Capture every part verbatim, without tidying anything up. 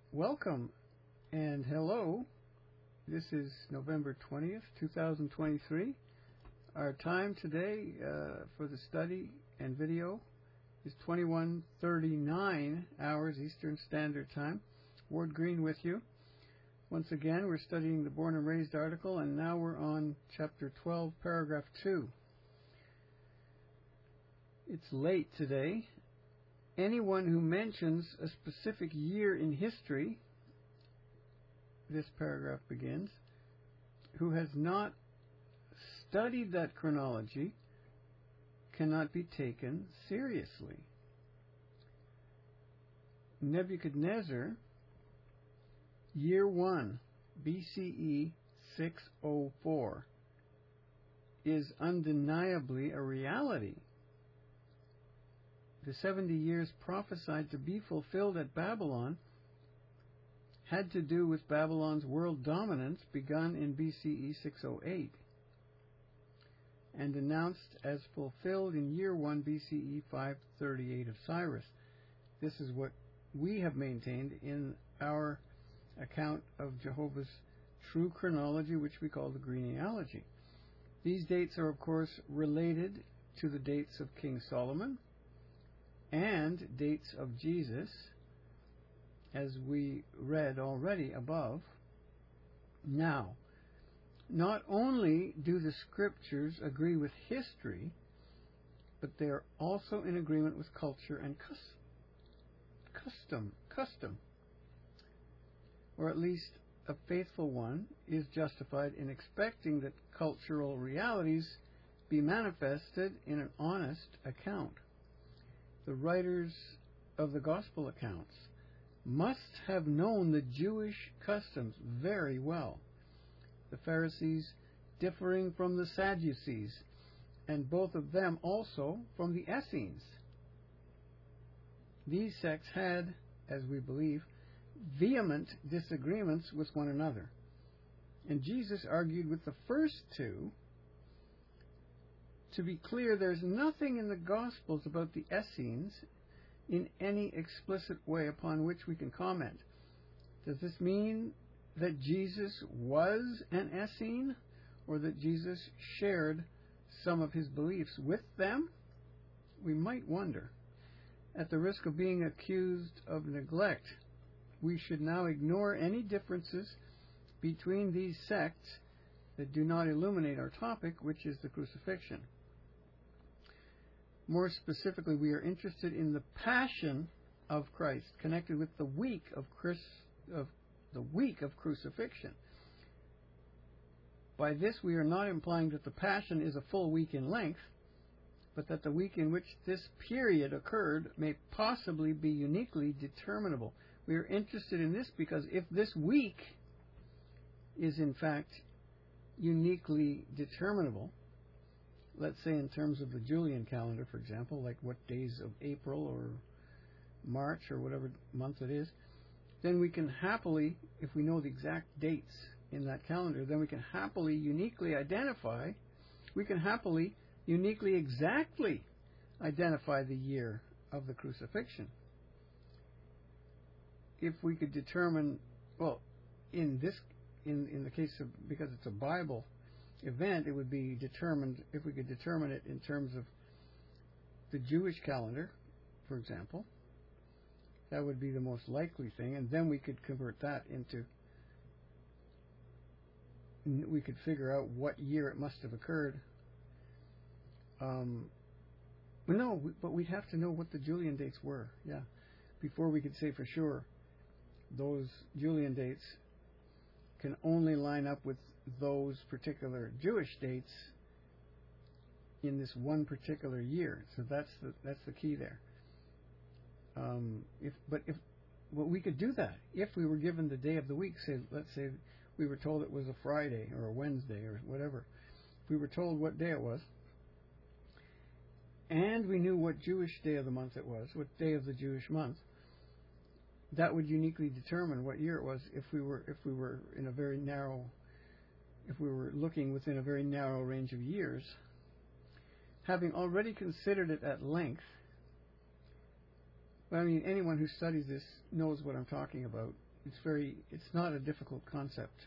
Welcome and hello. This is November twentieth, two thousand twenty-three. Our time today uh, for the study and video is twenty-one thirty-nine hours Eastern Standard Time. Ward Green with you. Once again, we're studying the Born and Raised article, and now we're on chapter twelve, paragraph two. It's late today. Anyone who mentions a specific year in history, this paragraph begins, who has not studied that chronology cannot be taken seriously. Nebuchadnezzar, year one, B C E six oh four, is undeniably a reality. The seventy years prophesied to be fulfilled at Babylon had to do with Babylon's world dominance begun in B C E six oh eight and announced as fulfilled in year one B C E five thirty-eight of Cyrus. This is what we have maintained in our account of Jehovah's true chronology, which we call the genealogy. These dates are, of course, related to the dates of King Solomon and dates of Jesus, as we read already above. Now, not only do the scriptures agree with history, but they are also in agreement with culture and cus- custom. Custom. Or at least a faithful one is justified in expecting that cultural realities be manifested in an honest account. The writers of the gospel accounts must have known the Jewish customs very well, the Pharisees differing from the Sadducees, and both of them also from the Essenes. These sects had, as we believe, vehement disagreements with one another, and Jesus argued with the first two. To be clear, there's nothing in the Gospels about the Essenes in any explicit way upon which we can comment. Does this mean that Jesus was an Essene, or that Jesus shared some of his beliefs with them? We might wonder. At the risk of being accused of neglect, we should now ignore any differences between these sects that do not illuminate our topic, which is the crucifixion. More specifically, we are interested in the passion of Christ, connected with the week of, Chris, of the week of crucifixion. By this, we are not implying that the passion is a full week in length, but that the week in which this period occurred may possibly be uniquely determinable. We are interested in this because if this week is in fact uniquely determinable, let's say in terms of the Julian calendar, for example, like what days of April or March or whatever month it is, then we can happily, if we know the exact dates in that calendar, then we can happily uniquely identify, we can happily uniquely exactly identify the year of the crucifixion. If we could determine, well, in this, in, in the case of, because it's a Bible event, it would be determined, if we could determine it in terms of the Jewish calendar, for example, that would be the most likely thing, and then we could convert that into, we could figure out what year it must have occurred. Um, no, but we'd have to know what the Julian dates were, yeah, before we could say for sure those Julian dates can only line up with those particular Jewish dates in this one particular year. So that's the that's the key there. Um, if but if well, we could do that if we were given the day of the week. Say, let's say we were told it was a Friday or a Wednesday or whatever. If we were told what day it was, and we knew what Jewish day of the month it was, what day of the Jewish month, that would uniquely determine what year it was if we were if we were in a very narrow, if we were looking within a very narrow range of years. Having already considered it at length, I mean, anyone who studies this knows what I'm talking about. it's very, it's not a difficult concept.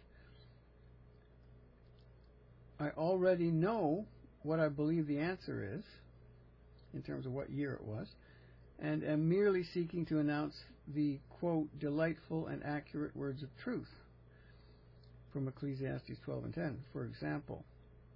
I already know what I believe the answer is, in terms of what year it was, and am merely seeking to announce the, quote, delightful and accurate words of truth from Ecclesiastes twelve and ten, for example.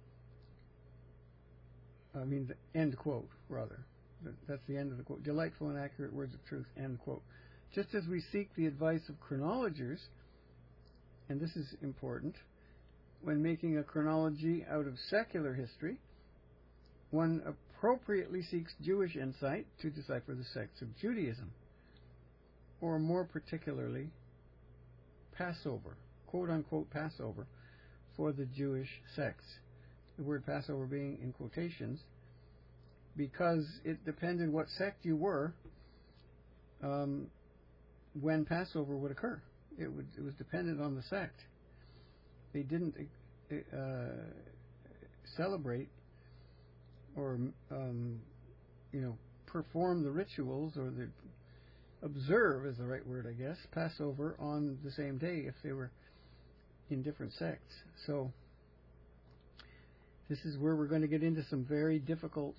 I mean, the end quote, rather. That's the end of the quote. Delightful and accurate words of truth, end quote. Just as we seek the advice of chronologers, and this is important, when making a chronology out of secular history, one appropriately seeks Jewish insight to decipher the sects of Judaism, or more particularly, Passover, quote-unquote Passover, for the Jewish sects. The word Passover being in quotations, because it depended what sect you were um, when Passover would occur. It, would, it was dependent on the sect. They didn't uh, celebrate or um, you know perform the rituals, or the observe is the right word, I guess, Passover on the same day if they were in different sects. So this is where we're going to get into some very difficult,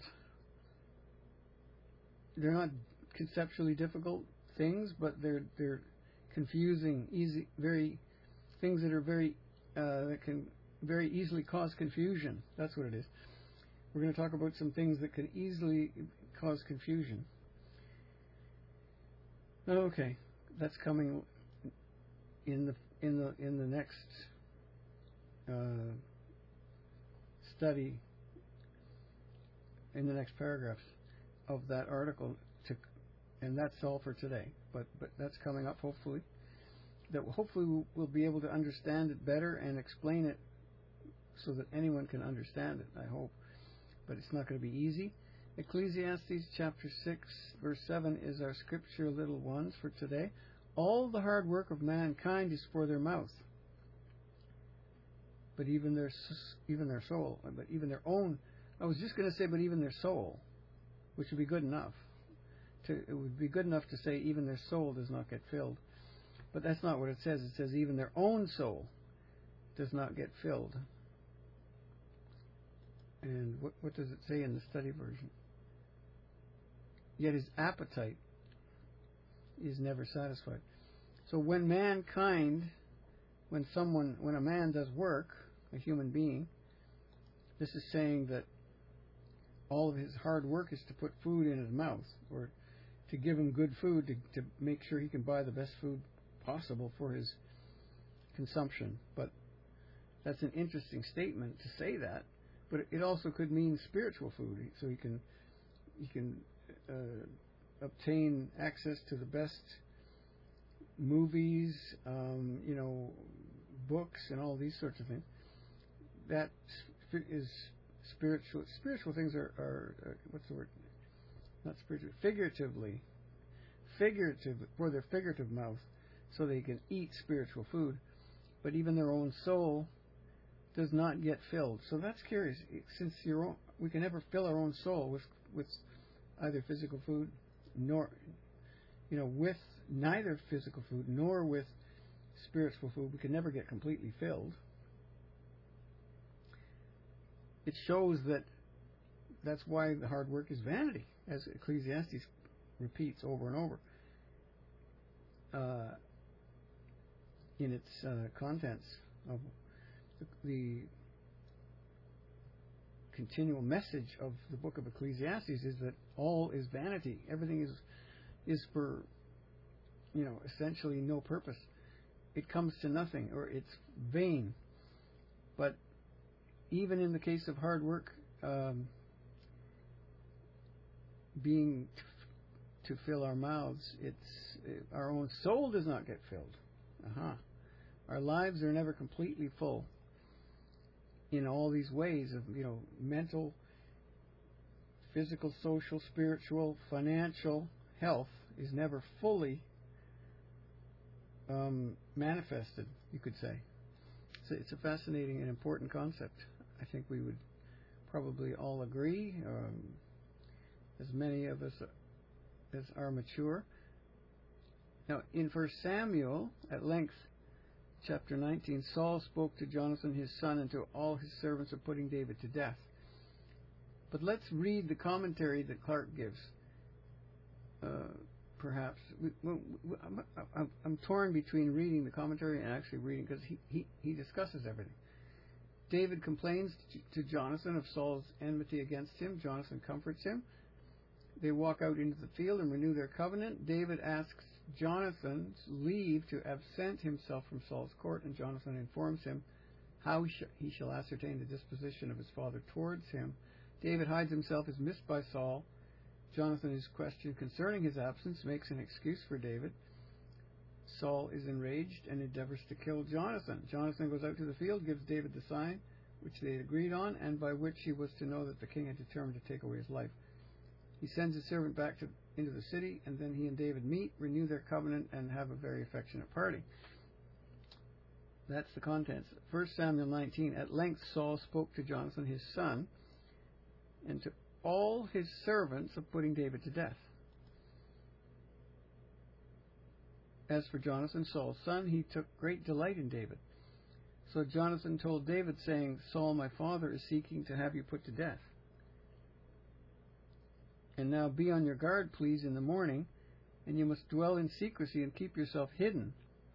they're not conceptually difficult things, but they're they're confusing, easy, very things that are very uh, that can very easily cause confusion. That's what it is. We're going to talk about some things that can easily cause confusion. Okay, that's coming in the in the in the next uh, study, in the next paragraphs of that article. To, and that's all for today. But but that's coming up, hopefully. That hopefully we'll, we'll be able to understand it better and explain it so that anyone can understand it, I hope. But it's not going to be easy. Ecclesiastes chapter six, verse seven is our scripture, little ones, for today. All the hard work of mankind is for their mouth, but even their even their soul, but even their own. I was just going to say, but even their soul, which would be good enough. To, it would be good enough to say even their soul does not get filled. But that's not what it says. It says even their own soul does not get filled. And what, what does it say in the study version? Yet his appetite is never satisfied. So when mankind, when someone, when a man does work, a human being, this is saying that all of his hard work is to put food in his mouth, or to give him good food, to, to make sure he can buy the best food possible for his consumption. But that's an interesting statement to say that. But it also could mean spiritual food, so he can he can uh, obtain access to the best movies, um, you know, books, and all these sorts of things. That is spiritual. Spiritual things are, are, are what's the word? Not spiritual. Figuratively, figurative for their figurative mouth, so they can eat spiritual food. But even their own soul does not get filled. So that's curious. Since your own, we can never fill our own soul with with either physical food, nor you know with neither physical food nor with spiritual food. We can never get completely filled. It shows that that's why the hard work is vanity, as Ecclesiastes repeats over and over uh, in its uh, contents of the, the continual message of the book of Ecclesiastes is that all is vanity. Everything is is for, you know, essentially no purpose. It comes to nothing, or it's vain. But even in the case of hard work, um, being t- to fill our mouths, it's it, our own soul does not get filled. Uh-huh. Our lives are never completely full in all these ways of, you know, mental, physical, social, spiritual, financial health is never fully um, manifested, you could say. So it's a fascinating and important concept. I think we would probably all agree, um, as many of us as are mature, Now, in First Samuel, at length, chapter nineteen, Saul spoke to Jonathan his son and to all his servants of putting David to death. But let's read the commentary that Clark gives. Uh, perhaps we, we, we, I'm, I'm, I'm torn between reading the commentary and actually reading, because he, he, he discusses everything. David complains to, to Jonathan of Saul's enmity against him. Jonathan comforts him. They walk out into the field and renew their covenant. David asks Jonathan's leave to absent himself from Saul's court, and Jonathan informs him how he, sh- he shall ascertain the disposition of his father towards him. David hides himself, is missed by Saul. Jonathan is questioned concerning his absence, makes an excuse for David. Saul is enraged and endeavors to kill Jonathan. Jonathan goes out to the field, gives David the sign which they had agreed on, and by which he was to know that the king had determined to take away his life. He sends his servant back to, into the city, and then he and David meet, renew their covenant, and have a very affectionate party. That's the contents. First Samuel nineteen. At length Saul spoke to Jonathan his son, and to all his servants of putting David to death. As for Jonathan, Saul's son, he took great delight in David. So Jonathan told David, saying, Saul, my father, is seeking to have you put to death. And now be on your guard, please, in the morning, and you must dwell in secrecy and keep yourself hidden.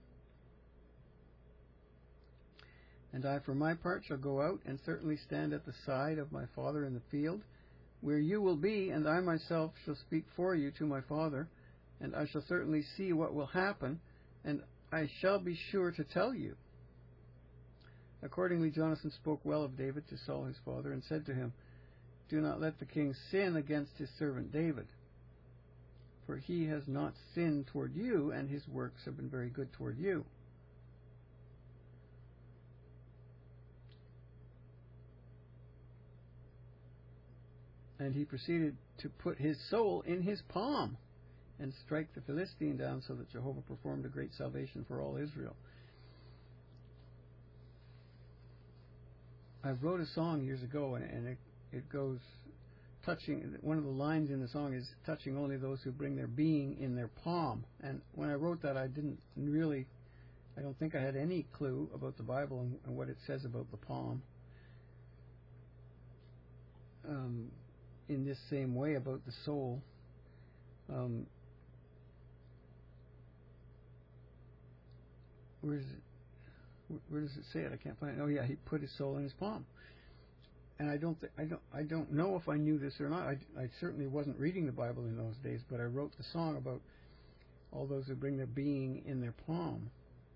And I, for my part, shall go out and certainly stand at the side of my father in the field, where you will be, and I myself shall speak for you to my father, and I shall certainly see what will happen, and I shall be sure to tell you. Accordingly, Jonathan spoke well of David to Saul his father, and said to him, Do not let the king sin against his servant David, for he has not sinned toward you, and his works have been very good toward you. And he proceeded to put his soul in his palm and strike the Philistine down, so that Jehovah performed a great salvation for all Israel. I wrote a song years ago, and it, it goes, touching, one of the lines in the song is, touching only those who bring their being in their palm. And when I wrote that, I didn't really, I don't think I had any clue about the Bible and, and what it says about the palm. Um, in this same way about the soul. Um, where is it? Where does it say it? I can't find it. Oh yeah, he put his soul in his palm. And I don't, th- I don't, I don't know if I knew this or not. I, I certainly wasn't reading the Bible in those days, but I wrote the song about all those who bring their being in their palm.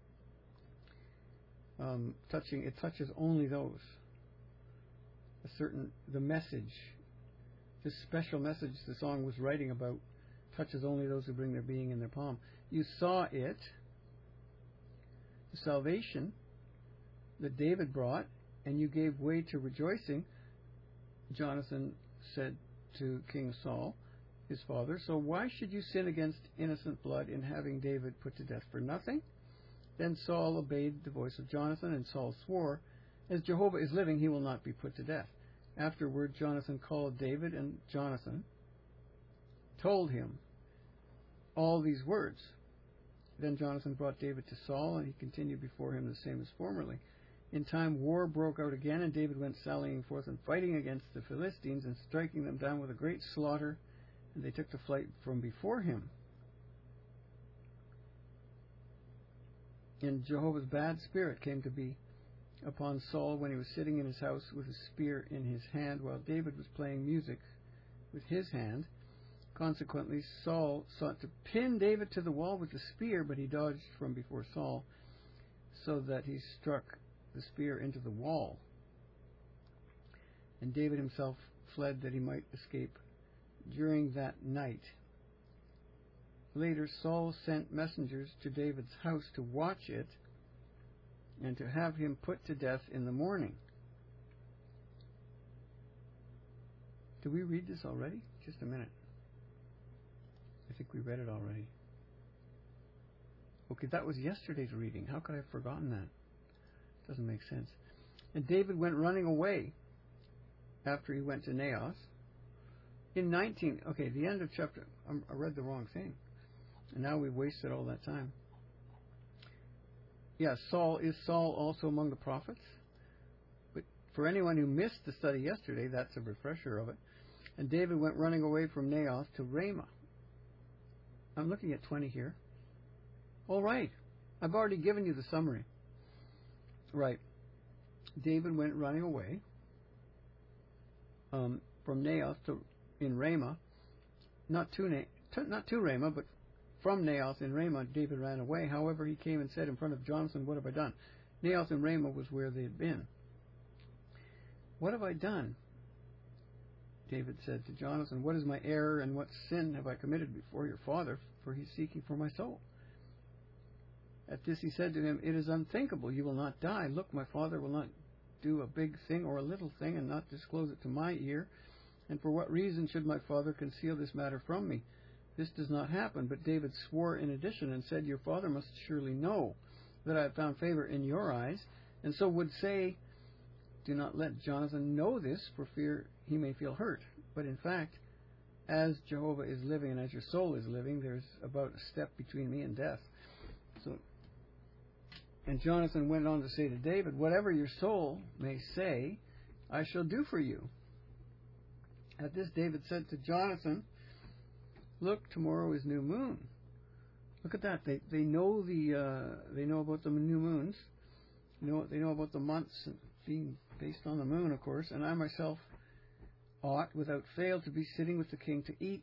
Um, touching, it touches only those. A certain, the message, this special message the song was writing about, touches only those who bring their being in their palm. You saw it, the salvation that David brought, and you gave way to rejoicing, Jonathan said to King Saul, his father. So why should you sin against innocent blood in having David put to death for nothing? Then Saul obeyed the voice of Jonathan, and Saul swore, As Jehovah is living, he will not be put to death. Afterward, Jonathan called David, and Jonathan told him all these words. Then Jonathan brought David to Saul, and he continued before him the same as formerly. In time, war broke out again, and David went sallying forth and fighting against the Philistines and striking them down with a great slaughter, and they took to flight from before him. And Jehovah's bad spirit came to be upon Saul when he was sitting in his house with a spear in his hand, while David was playing music with his hand. Consequently, Saul sought to pin David to the wall with the spear, but he dodged from before Saul, so that he struck the spear into the wall. And David himself fled that he might escape during that night. Later, Saul sent messengers to David's house to watch it and to have him put to death in the morning. Did we read this already? Just a minute. I think we read it already. Okay, that was yesterday's reading. How could I have forgotten that? Doesn't make sense. And David went running away after he went to Naos. In nineteen, okay, the end of chapter, I read the wrong thing. And now we've wasted all that time. Yes, yeah, Saul, is Saul also among the prophets? But for anyone who missed the study yesterday, that's a refresher of it. And David went running away from Naioth to Ramah. I'm looking at twenty here. All right. I've already given you the summary. Right. David went running away um, from Naioth to in Ramah. Not to, Na- to not to Ramah, but from Naioth in Ramah, David ran away. However, he came and said in front of Jonathan, "What have I done?" Naioth and Ramah was where they had been. "What have I done?" David said to Jonathan, "What is my error, and what sin have I committed before your father? For he is seeking for my soul." At this he said to him, "It is unthinkable. You will not die. Look, my father will not do a big thing or a little thing and not disclose it to my ear. And for what reason should my father conceal this matter from me? This does not happen." But David swore in addition and said, "Your father must surely know that I have found favor in your eyes, and so would say, 'Do not let Jonathan know this, for fear he may feel hurt.' But in fact, as Jehovah is living and as your soul is living, there's about a step between me and death." So, and Jonathan went on to say to David, "Whatever your soul may say, I shall do for you." At this David said to Jonathan, "Look, tomorrow is new moon." Look at that. They they know the uh, they know about the new moons. You know, they know about the months being based on the moon, of course. "And I myself ought, without fail, to be sitting with the king to eat.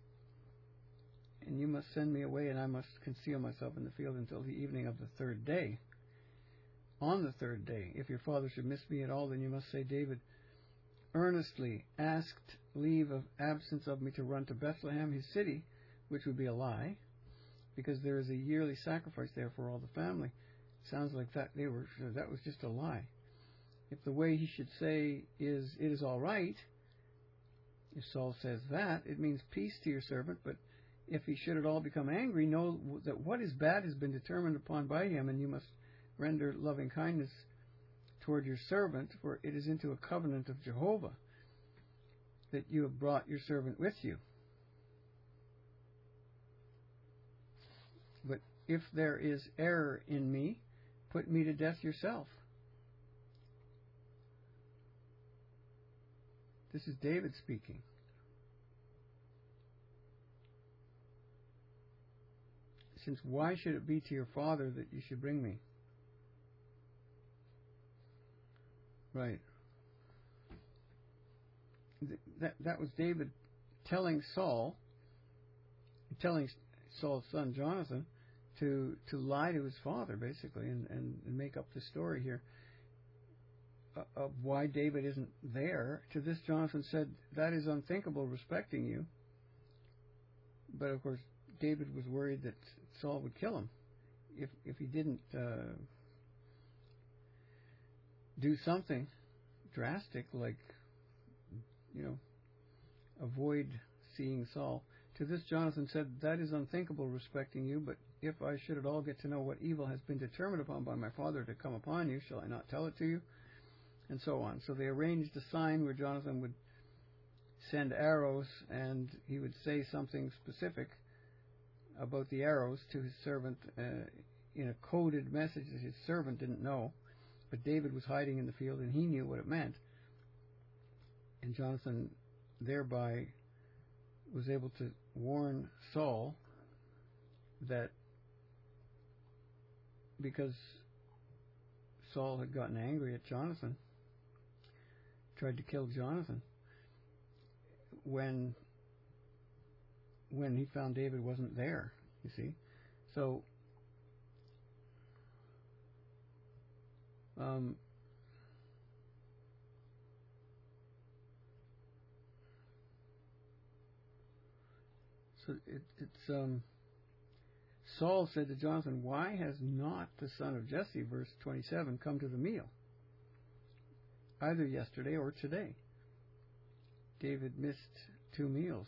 And you must send me away, and I must conceal myself in the field until the evening of the third day. On the third day, if your father should miss me at all, then you must say, 'David earnestly asked leave of absence of me to run to Bethlehem, his city,' which would be a lie, because there is a yearly sacrifice there for all the family." Sounds like that they were that was just a lie. If the way he should say is, "It is all right," if Saul says that, it means peace to your servant. But if he should at all become angry, know that what is bad has been determined upon by him, and you must render loving kindness toward your servant, for it is into a covenant of Jehovah that you have brought your servant with you. But if there is error in me, put me to death yourself." This is David speaking. "Since why should it be to your father that you should bring me?" Right. That that was David telling Saul, telling Saul's son Jonathan to to lie to his father, basically, and, and, and make up the story here of why David isn't there. To this Jonathan said, "That is unthinkable, respecting you." But of course, David was worried that Saul would kill him if if he didn't uh, do something drastic, like, you know, avoid seeing Saul. To this Jonathan said, "That is unthinkable, respecting you, but if I should at all get to know what evil has been determined upon by my father to come upon you, shall I not tell it to you?" And so on. So they arranged a sign where Jonathan would send arrows, and he would say something specific about the arrows to his servant uh, in a coded message that his servant didn't know. But David was hiding in the field, and he knew what it meant. And Jonathan thereby was able to warn Saul that because Saul had gotten angry at Jonathan, tried to kill Jonathan, when when he found David wasn't there, you see. So um, so it, it's um, Saul said to Jonathan, "Why has not the son of Jesse," verse twenty-seven, "come to the meal, either yesterday or today?" David missed two meals.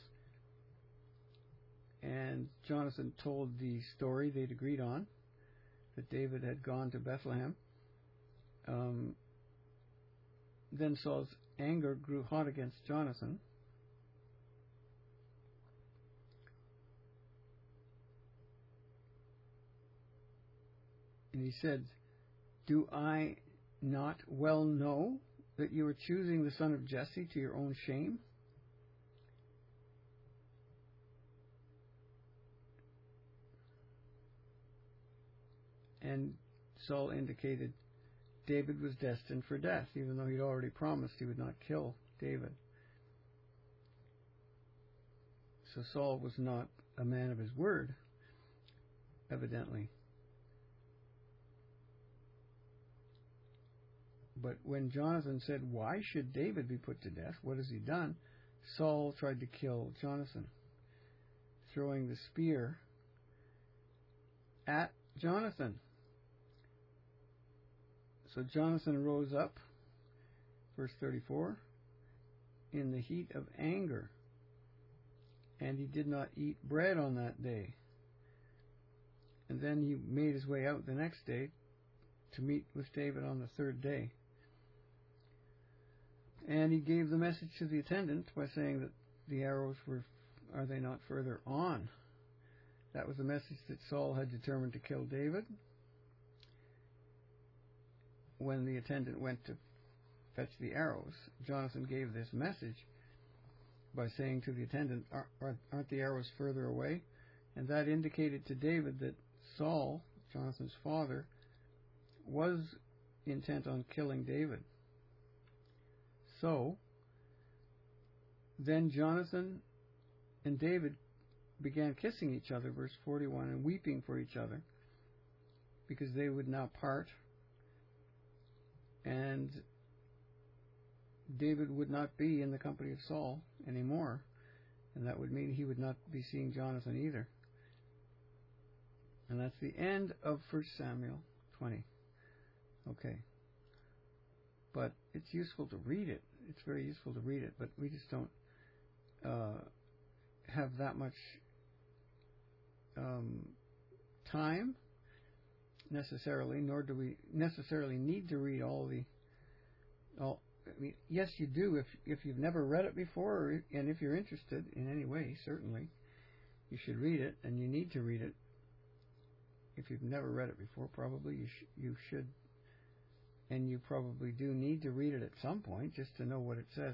And Jonathan told the story they'd agreed on, that David had gone to Bethlehem. Um, then Saul's anger grew hot against Jonathan. And he said, "Do I not well know that you are choosing the son of Jesse to your own shame?" And Saul indicated David was destined for death, even though he'd already promised he would not kill David. So Saul was not a man of his word, evidently. But when Jonathan said, "Why should David be put to death? What has he done?" Saul tried to kill Jonathan, throwing the spear at Jonathan. So Jonathan rose up, verse thirty-four, in the heat of anger, and he did not eat bread on that day. And then he made his way out the next day to meet with David on the third day. And he gave the message to the attendant by saying that the arrows were, are they not further on? That was the message that Saul had determined to kill David. When the attendant went to fetch the arrows, Jonathan gave this message by saying to the attendant, "Aren't the arrows further away?" And that indicated to David that Saul, Jonathan's father, was intent on killing David. So, then Jonathan and David began kissing each other, verse forty-one, and weeping for each other, because they would now part, and David would not be in the company of Saul anymore, and that would mean he would not be seeing Jonathan either. And that's the end of First Samuel twenty. Okay. But it's useful to read it. It's very useful to read it, but we just don't uh, have that much um, time necessarily, nor do we necessarily need to read all the all. I mean, yes, you do if if you've never read it before, or, and if you're interested in any way, certainly you should read it, and you need to read it. If you've never read it before, probably you sh- you should, and you probably do need to read it at some point just to know what it says,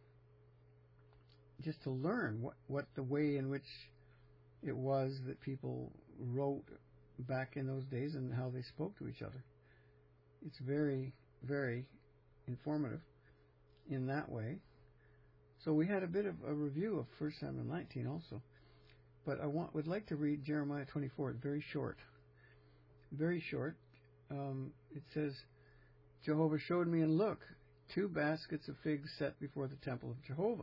just to learn what what the way in which it was that people wrote back in those days and how they spoke to each other. It's very, very informative in that way. So we had a bit of a review of First Samuel nineteen also. But I want, would like to read Jeremiah twenty-four. It's very short. Very short. Um, it says, "Jehovah showed me, and look, two baskets of figs set before the temple of Jehovah.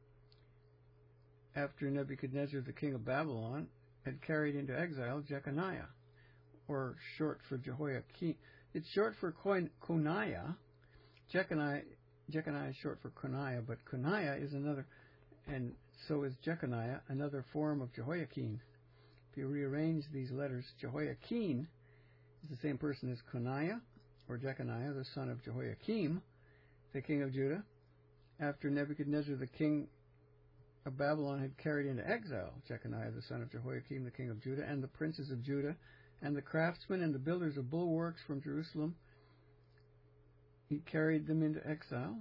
After Nebuchadnezzar, the king of Babylon, had carried into exile Jeconiah," or short for Jehoiakim. It's short for Coniah. Jeconiah, Jeconiah is short for Coniah, but Coniah is another, and so is Jeconiah, another form of Jehoiakim. If you rearrange these letters, Jehoiakim is the same person as Coniah, or Jeconiah, the son of Jehoiakim, the king of Judah, after Nebuchadnezzar, the king of Babylon, had carried into exile Jeconiah, the son of Jehoiakim, the king of Judah, and the princes of Judah, and the craftsmen and the builders of bulwarks from Jerusalem. He carried them into exile,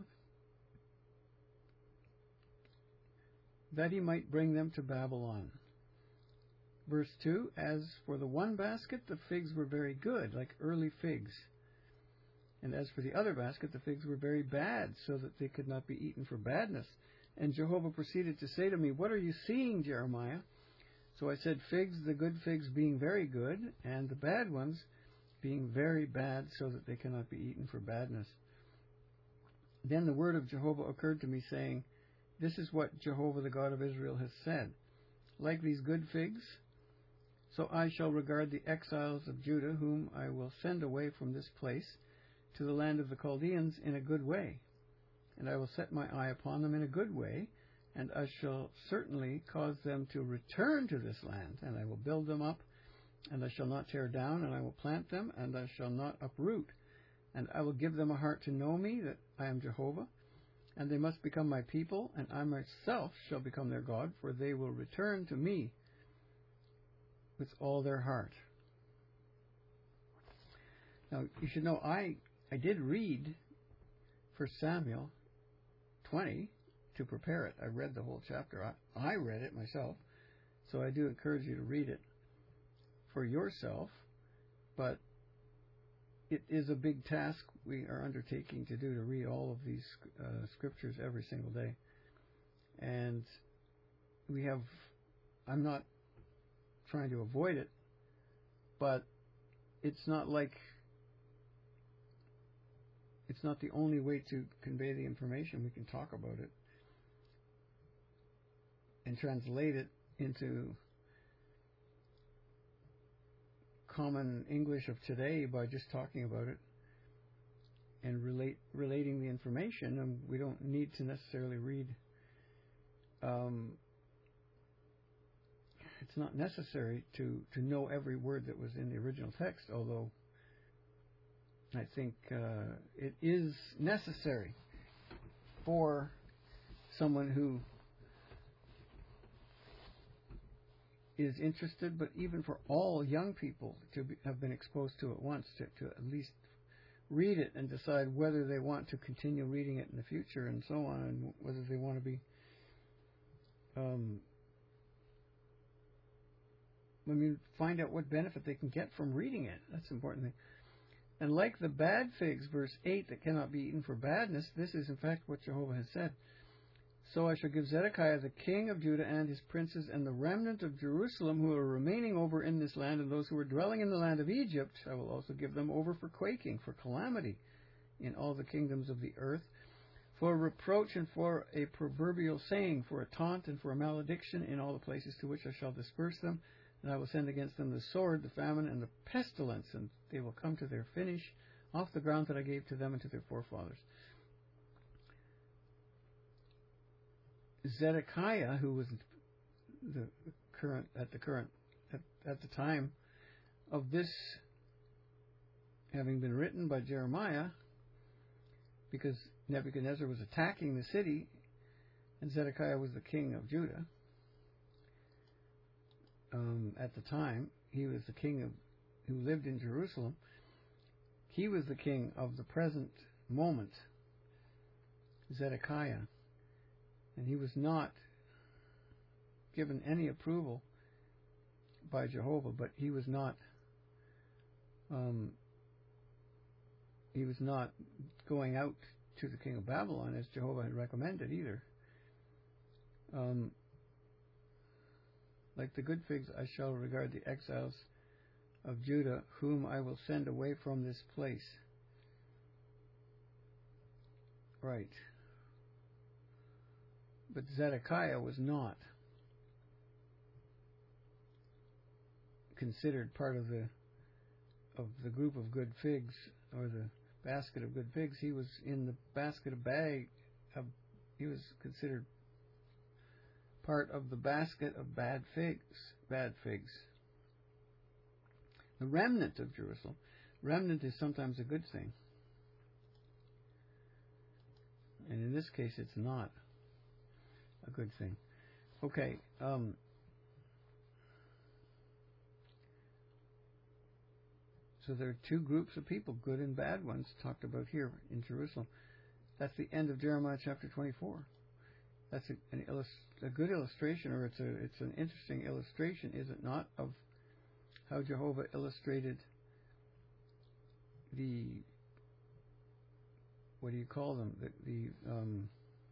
that he might bring them to Babylon. Verse two, "As for the one basket, the figs were very good, like early figs. And as for the other basket, the figs were very bad, so that they could not be eaten for badness. And Jehovah proceeded to say to me, 'What are you seeing, Jeremiah?' So I said, 'Figs, the good figs being very good, and the bad ones being very bad, so that they cannot be eaten for badness.' Then the word of Jehovah occurred to me, saying, 'This is what Jehovah, the God of Israel, has said. Like these good figs, so I shall regard the exiles of Judah, whom I will send away from this place to the land of the Chaldeans, in a good way. And I will set my eye upon them in a good way, and I shall certainly cause them to return to this land, and I will build them up, and I shall not tear down, and I will plant them, and I shall not uproot. And I will give them a heart to know me, that I am Jehovah, and they must become my people, and I myself shall become their God, for they will return to me with all their heart.'" Now, you should know, I, I did read First Samuel twenty to prepare it. I read the whole chapter. I, I read it myself, so I do encourage you to read it for yourself, but it is a big task we are undertaking to do, to read all of these uh, scriptures every single day. And we have, I'm not trying to avoid it, but it's not like, it's not the only way to convey the information. We can talk about it and translate it into common English of today by just talking about it and relate relating the information. And we don't need to necessarily read. Um, it's not necessary to, to know every word that was in the original text, although I think uh, it is necessary for someone who is interested, but even for all young people to be, have been exposed to it once, to, to at least read it and decide whether they want to continue reading it in the future and so on, and whether they want to be um, I mean, find out what benefit they can get from reading it. That's the important thing. And like the bad figs, verse eight, that cannot be eaten for badness, this is in fact what Jehovah has said. So I shall give Zedekiah the king of Judah and his princes and the remnant of Jerusalem who are remaining over in this land, and those who are dwelling in the land of Egypt, I will also give them over for quaking, for calamity in all the kingdoms of the earth, for reproach and for a proverbial saying, for a taunt and for a malediction in all the places to which I shall disperse them. And I will send against them the sword, the famine, and the pestilence, and they will come to their finish off the ground that I gave to them and to their forefathers. Zedekiah, who was the current at the current at, at the time of this having been written by Jeremiah, because Nebuchadnezzar was attacking the city, and Zedekiah was the king of Judah. Um, at the time, he was the king of who lived in Jerusalem. He was the king of the present moment, Zedekiah. And he was not given any approval by Jehovah, but he was not um, he was not going out to the king of Babylon as Jehovah had recommended either. Um, like the good figs, I shall regard the exiles of Judah, whom I will send away from this place. Right. But Zedekiah was not considered part of the of the group of good figs, or the basket of good figs. He was in the basket of bag of, he was considered part of the basket of bad figs, bad figs. The remnant of Jerusalem. Remnant is sometimes a good thing. And in this case, it's not a good thing. Okay. Um, so there are two groups of people, good and bad ones, talked about here in Jerusalem. That's the end of Jeremiah chapter twenty-four. That's a, an illust- a good illustration, or it's a it's an interesting illustration, is it not, of how Jehovah illustrated the, what do you call them, the, the um,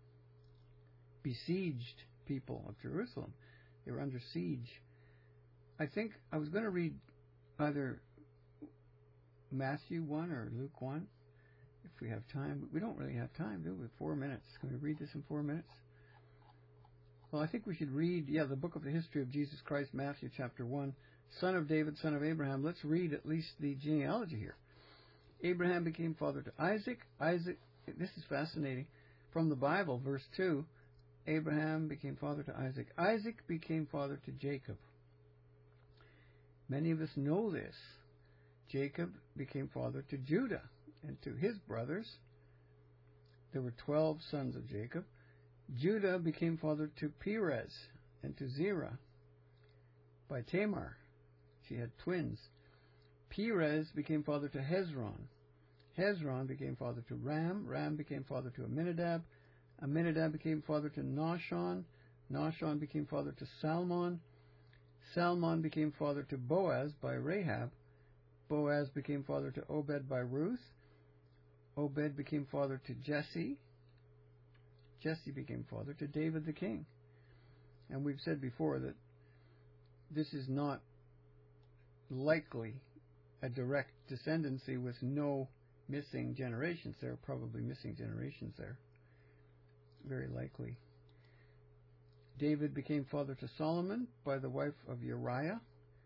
besieged people of Jerusalem. They were under siege. I think I was going to read either Matthew one or Luke one, if we have time. We don't really have time, do we? Four minutes. Can we read this in four minutes? Well, I think we should read, yeah, the book of the history of Jesus Christ, Matthew chapter one, son of David, son of Abraham. Let's read at least the genealogy here. Abraham became father to Isaac. Isaac, this is fascinating. From the Bible, verse two, Abraham became father to Isaac. Isaac became father to Jacob. Many of us know this. Jacob became father to Judah and to his brothers. There were twelve sons of Jacob. Judah became father to Perez and to Zerah by Tamar. She had twins. Perez became father to Hezron. Hezron became father to Ram. Ram became father to Aminadab. Aminadab became father to Nahshon. Nahshon became father to Salmon. Salmon became father to Boaz by Rahab. Boaz became father to Obed by Ruth. Obed became father to Jesse. Jesse became father to David the king. And we've said before that this is not likely a direct descendancy with no missing generations. There are probably missing generations there. Very likely. David became father to Solomon by the wife of Uriah.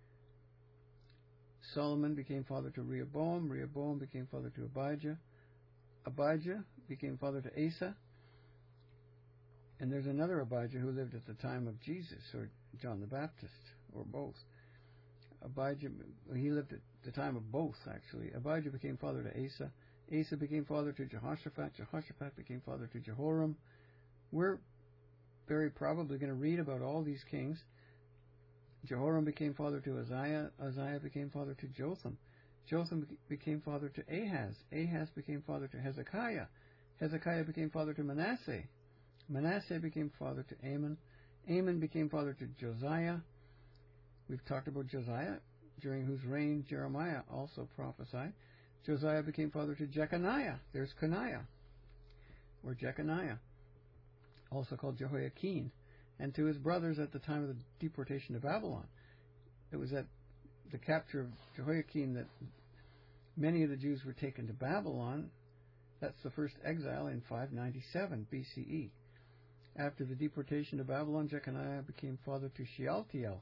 Solomon became father to Rehoboam. Rehoboam became father to Abijah. Abijah became father to Asa. And there's another Abijah who lived at the time of Jesus, or John the Baptist, or both. Abijah, he lived at the time of both, actually. Abijah became father to Asa. Asa became father to Jehoshaphat. Jehoshaphat became father to Jehoram. We're very probably going to read about all these kings. Jehoram became father to Uzziah. Uzziah became father to Jotham. Jotham became father to Ahaz. Ahaz became father to Hezekiah. Hezekiah became father to Manasseh. Manasseh became father to Amon. Amon became father to Josiah. We've talked about Josiah, during whose reign Jeremiah also prophesied. Josiah became father to Jeconiah. There's Coniah, or Jeconiah, also called Jehoiakim, and to his brothers at the time of the deportation to Babylon. It was at the capture of Jehoiakim that many of the Jews were taken to Babylon. That's the first exile in five ninety-seven B C E. After the deportation to Babylon, Jeconiah became father to Shealtiel.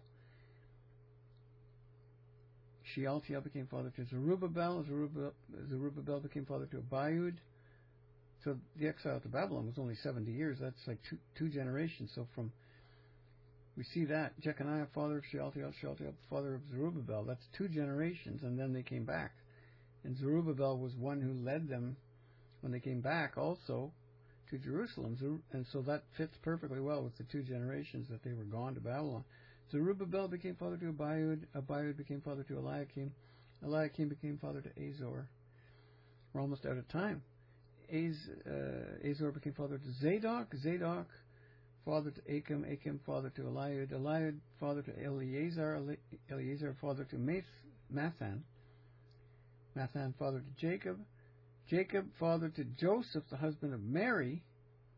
Shealtiel became father to Zerubbabel. Zerubbabel, Zerubbabel became father to Abiud. So the exile to Babylon was only seventy years. That's like two, two generations. So from, we see that, Jeconiah, father of Shealtiel, Shealtiel, father of Zerubbabel. That's two generations, and then they came back. And Zerubbabel was one who led them when they came back also to Jerusalem. And so that fits perfectly well with the two generations that they were gone to Babylon. Zerubbabel became father to Abiud. Abiud became father to Eliakim. Eliakim became father to Azor. We're almost out of time. Az, uh, Azor became father to Zadok. Zadok, father to Achim. Achim, father to Eliud. Eliud, father to Eleazar. Eleazar, father to Mathan. Mathan, father to Jacob. Jacob, father to Joseph, the husband of Mary.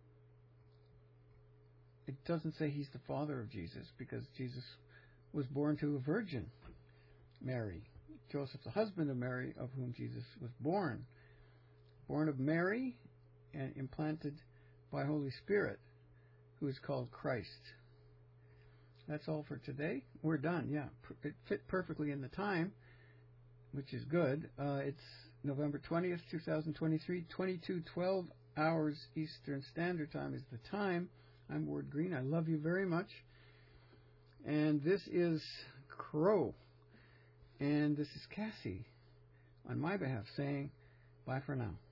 It doesn't say he's the father of Jesus, because Jesus was born to a virgin, Mary. Joseph, the husband of Mary, of whom Jesus was born. Born of Mary and implanted by Holy Spirit, who is called Christ. That's all for today. We're done, yeah. It fit perfectly in the time, which is good. Uh, it's November twentieth, twenty twenty-three, twenty-two twelve hours Eastern Standard Time is the time. I'm Ward Green. I love you very much. And this is Crow. And this is Cassie, on my behalf, saying bye for now.